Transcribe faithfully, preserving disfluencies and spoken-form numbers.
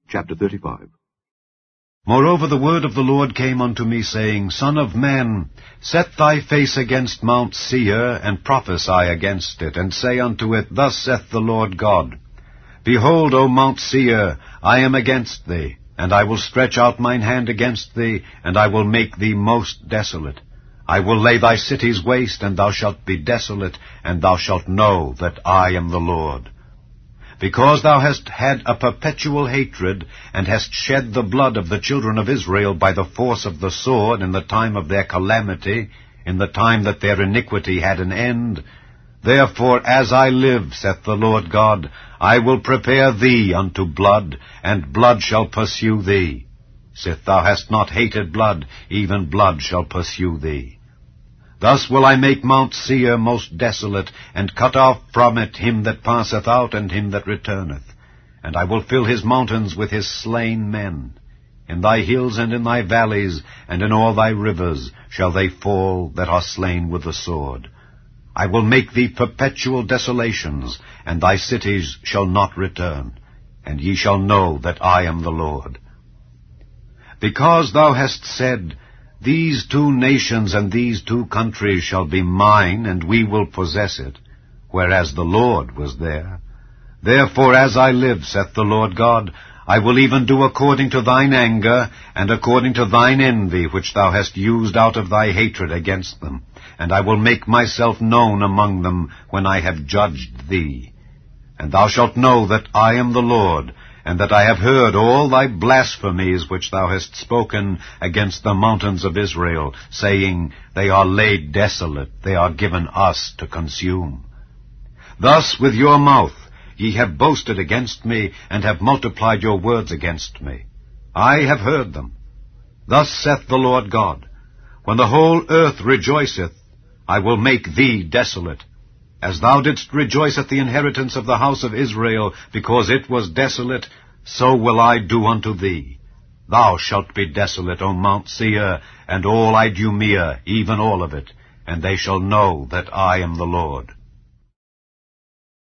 Chapter thirty-five. Moreover the word of the Lord came unto me, saying, Son of man, set thy face against Mount Seir, and prophesy against it, and say unto it, Thus saith the Lord God, Behold, O Mount Seir, I am against thee, and I will stretch out mine hand against thee, and I will make thee most desolate. I will lay thy cities waste, and thou shalt be desolate, and thou shalt know that I am the Lord. Because thou hast had a perpetual hatred, and hast shed the blood of the children of Israel by the force of the sword in the time of their calamity, in the time that their iniquity had an end, therefore, as I live, saith the Lord God, I will prepare thee unto blood, and blood shall pursue thee. Sith thou hast not hated blood, even blood shall pursue thee. Thus will I make Mount Seir most desolate, and cut off from it him that passeth out, and him that returneth. And I will fill his mountains with his slain men. In thy hills and in thy valleys, and in all thy rivers, shall they fall that are slain with the sword. I will make thee perpetual desolations, and thy cities shall not return. And ye shall know that I am the Lord. Because thou hast said, These two nations and these two countries shall be mine, and we will possess it, whereas the Lord was there. Therefore, as I live, saith the Lord God, I will even do according to thine anger, and according to thine envy, which thou hast used out of thy hatred against them. And I will make myself known among them when I have judged thee. And thou shalt know that I am the Lord, and that I have heard all thy blasphemies which thou hast spoken against the mountains of Israel, saying, They are laid desolate, they are given us to consume. Thus with your mouth ye have boasted against me, and have multiplied your words against me. I have heard them. Thus saith the Lord God, When the whole earth rejoiceth, I will make thee desolate, as thou didst rejoice at the inheritance of the house of Israel, because it was desolate, so will I do unto thee. Thou shalt be desolate, O Mount Seir, and all Idumea, even all of it, and they shall know that I am the Lord.